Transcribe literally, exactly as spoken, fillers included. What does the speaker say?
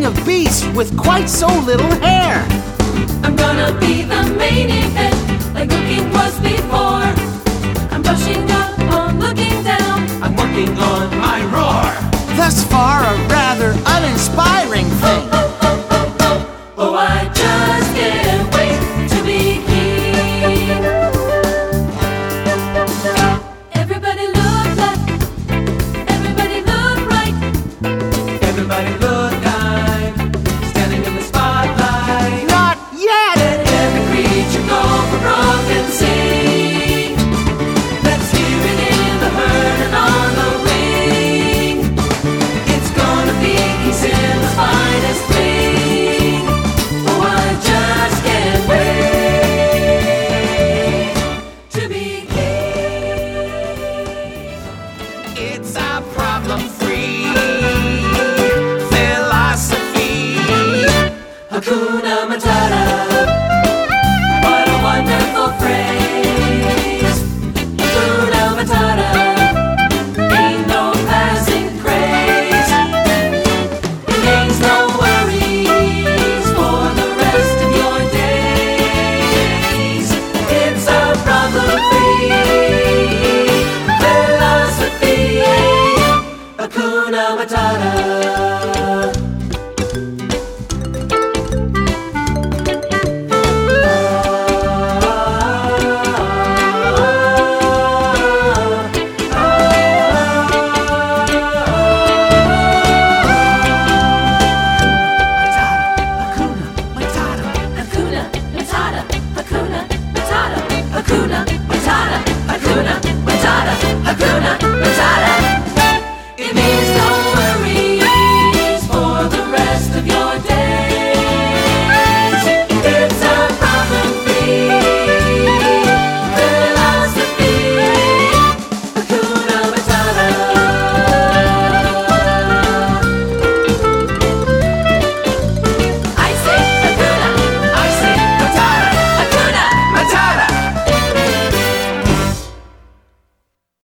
king of beasts with quite so little hair. I'm gonna be the main event, like cooking was before. I'm brushing up on looking down. I'm working on my roar. Thus far, a rather uninspiring thing. Oh, oh, oh, oh, oh, I just can't wait to be king. Everybody look left, everybody look right. Everybody look, I'm standing in the spotlight. Not yet! Let every creature go for brook and sing. Let's hear it in the herd and on the wing. It's gonna be King Simba's finest fling. Oh, I just can't wait to be king. It's a problem.